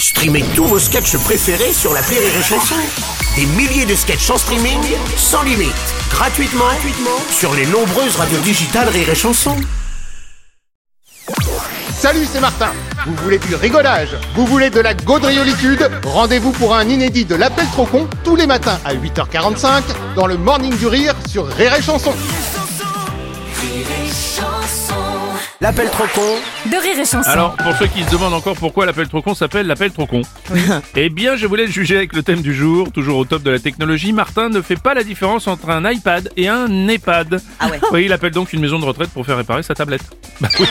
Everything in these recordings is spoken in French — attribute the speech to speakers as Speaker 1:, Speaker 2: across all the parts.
Speaker 1: Streamez tous vos sketchs préférés sur l'appli Rire et Chanson. Des milliers de sketchs en streaming, sans limite, gratuitement sur les nombreuses radios digitales Rire et Chanson.
Speaker 2: Salut, c'est Martin. Vous voulez du rigolage? Vous voulez de la gaudriolitude? Rendez-vous pour un inédit de l'Appel trop con tous les matins à 8h45 dans le Morning du Rire sur Rire et Chanson.
Speaker 1: L'appel trop con
Speaker 3: de Rire et Chanson.
Speaker 4: Alors, pour ceux qui se demandent encore pourquoi l'appel trop con s'appelle l'appel trop con, eh bien, je voulais le juger avec le thème du jour, toujours au top de la technologie. Martin ne fait pas la différence entre un iPad et un EHPAD.
Speaker 3: Ah ouais.
Speaker 4: Oui, il appelle donc une maison de retraite pour faire réparer sa tablette. Bah oui.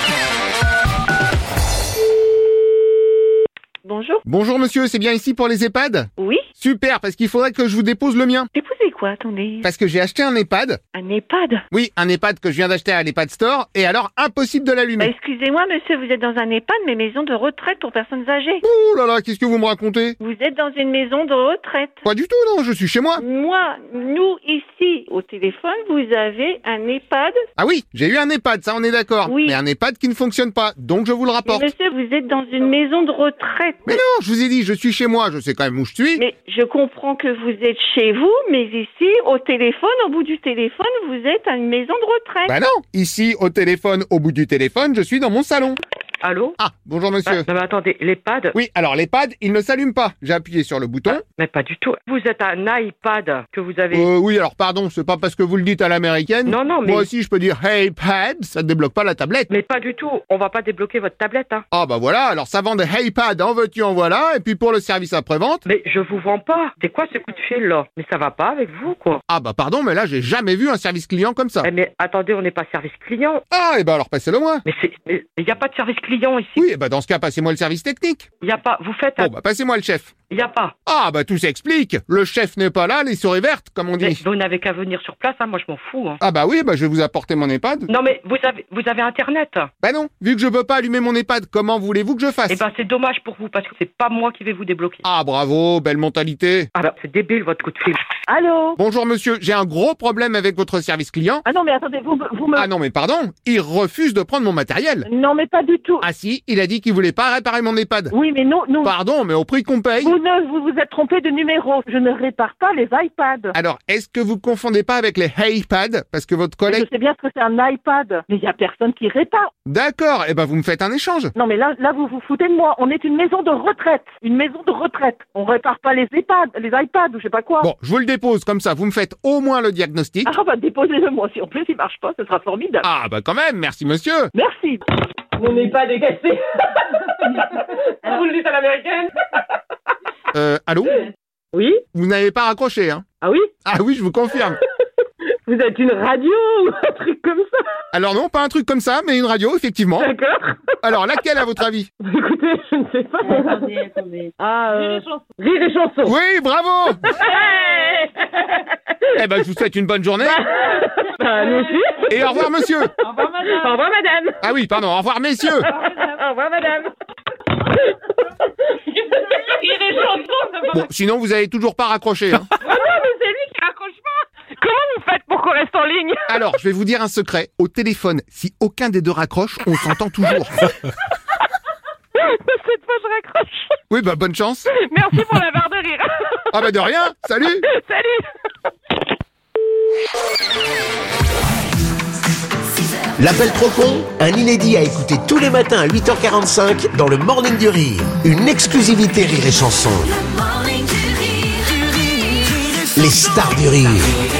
Speaker 5: Bonjour.
Speaker 2: Bonjour monsieur, c'est bien ici pour les EHPAD?
Speaker 5: Oui.
Speaker 2: Super, parce qu'il faudrait que je vous dépose le mien.
Speaker 5: Déposez quoi, attendez?
Speaker 2: Parce que j'ai acheté un EHPAD.
Speaker 5: Un EHPAD?
Speaker 2: Oui, un EHPAD que je viens d'acheter à l'EHPAD Store, et alors impossible de l'allumer.
Speaker 5: Excusez-moi, monsieur, vous êtes dans un EHPAD, mais maison de retraite pour personnes âgées.
Speaker 2: Ouh là là, qu'est-ce que vous me racontez?
Speaker 5: Vous êtes dans une maison de retraite.
Speaker 2: Pas du tout, non, je suis chez moi.
Speaker 5: Nous, ici, au téléphone, vous avez un EHPAD.
Speaker 2: Ah oui, j'ai eu un EHPAD, ça on est d'accord.
Speaker 5: Oui.
Speaker 2: Mais un EHPAD qui ne fonctionne pas, donc je vous le
Speaker 5: Mais
Speaker 2: rapporte.
Speaker 5: monsieur, vous êtes dans une maison de retraite.
Speaker 2: Mais non, je vous ai dit, je suis chez moi, je sais quand même où je suis.
Speaker 5: Mais je comprends que vous êtes chez vous, mais ici, au téléphone, au bout du téléphone, vous êtes à une maison de retraite.
Speaker 2: Bah non, ici au téléphone, au bout du téléphone, je suis dans mon salon.
Speaker 6: Allô?
Speaker 2: Ah, bonjour monsieur.
Speaker 6: Non mais attendez, l'EHPAD?
Speaker 2: Oui, alors l'EHPAD, il ne s'allume pas. J'ai appuyé sur le bouton.
Speaker 6: Mais pas du tout. Vous êtes un iPad que vous avez...
Speaker 2: Oui, alors pardon, c'est pas parce que vous le dites à l'américaine.
Speaker 6: Non, mais...
Speaker 2: Moi aussi, je peux dire Hey Pad, ça ne débloque pas la tablette.
Speaker 6: Mais pas du tout. On va pas débloquer votre tablette, hein.
Speaker 2: Ah bah voilà, alors ça vend des Hey Pad, en veux-tu, en voilà, et puis pour le service après-vente.
Speaker 6: Mais je vous vends pas. C'est quoi ce coup de fil là? Mais ça va pas avec vous, quoi.
Speaker 2: Ah bah pardon, mais là j'ai jamais vu un service client comme ça.
Speaker 6: Mais attendez, on n'est pas service client.
Speaker 2: Ah, et bah alors passez-le moi.
Speaker 6: Mais il y a pas de service client ici.
Speaker 2: Oui, et bah dans ce cas, passez-moi le service technique.
Speaker 6: Il y a pas. Vous faites.
Speaker 2: Bon bah passez-moi le chef.
Speaker 6: Il y a pas.
Speaker 2: Ah bah tout s'explique. Le chef n'est pas là, les souris vertes, comme on
Speaker 6: Mais
Speaker 2: dit.
Speaker 6: vous n'avez qu'à venir sur place, hein. Moi je m'en fous, hein.
Speaker 2: Ah bah oui, bah je vais vous apporter mon EHPAD.
Speaker 6: Non mais vous avez internet.
Speaker 2: Bah non, vu que je peux pas allumer mon EHPAD, comment voulez-vous que je fasse?
Speaker 6: Eh ben c'est dommage pour vous parce que c'est pas moi qui vais vous débloquer.
Speaker 2: Ah bravo, belle mentalité.
Speaker 6: Ah bah c'est débile votre coup de fil.
Speaker 5: Allô?
Speaker 2: Bonjour monsieur, j'ai un gros problème avec votre service client.
Speaker 5: Ah non, mais attendez, vous me...
Speaker 2: Ah non mais pardon, il refuse de prendre mon matériel.
Speaker 5: Non, mais pas du tout.
Speaker 2: Ah si, il a dit qu'il voulait pas réparer mon EHPAD.
Speaker 5: Oui, mais non,
Speaker 2: Pardon, mais au prix qu'on paye.
Speaker 5: Vous vous êtes trompé de numéro. Je ne répare pas les iPads.
Speaker 2: Alors, est-ce que vous confondez pas avec les HeyPad? Parce que votre
Speaker 5: Je
Speaker 2: collègue...
Speaker 5: sais bien ce que c'est un iPad, mais il y a personne qui répare.
Speaker 2: D'accord, eh ben vous me faites un échange.
Speaker 5: Non, mais là, vous vous foutez de moi. On est une maison de retraite. Une maison de retraite. On répare pas les iPads ou je sais pas quoi.
Speaker 2: Bon, je vous le dépose comme ça, vous me faites au moins le diagnostic.
Speaker 5: Ah bah déposez-le moi. Si en plus il marche pas, ce sera formidable.
Speaker 2: Ah bah quand même, merci monsieur.
Speaker 5: Merci.
Speaker 6: Mon EHPAD est cassé. Vous le dites à l'américaine?
Speaker 2: Allô?
Speaker 6: Oui?
Speaker 2: Vous n'avez pas raccroché, hein?
Speaker 6: Ah oui?
Speaker 2: Ah oui, je vous confirme.
Speaker 6: Vous êtes une radio ou un truc comme ça?
Speaker 2: Alors non, pas un truc comme ça, mais une radio, effectivement.
Speaker 6: D'accord.
Speaker 2: Alors, laquelle à votre avis?
Speaker 6: Écoutez, je ne sais pas.
Speaker 5: Attendez.
Speaker 6: Rire et chanson.
Speaker 2: Oui, bravo. Eh ben, je vous souhaite une bonne journée.
Speaker 6: Nous aussi.
Speaker 2: Et au revoir monsieur.
Speaker 6: Au revoir madame.
Speaker 2: Ah oui, pardon, au revoir messieurs.
Speaker 6: Au revoir madame. Rire et chanson.
Speaker 2: Bon, sinon vous avez toujours pas raccroché, hein.
Speaker 6: Oh non, mais c'est lui qui raccroche pas. Comment vous faites pour qu'on reste en ligne?
Speaker 2: Alors, je vais vous dire un secret. Au téléphone, si aucun des deux raccroche, on s'entend toujours.
Speaker 6: Cette fois, je raccroche.
Speaker 2: Oui, bah bonne chance.
Speaker 6: Merci pour la barre de rire.
Speaker 2: Ah bah de rien, salut.
Speaker 6: Salut.
Speaker 1: L'appel trop con, un inédit à écouter tous les matins à 8h45 dans le Morning du Rire. Une exclusivité Rire et Chanson. Les stars du rire.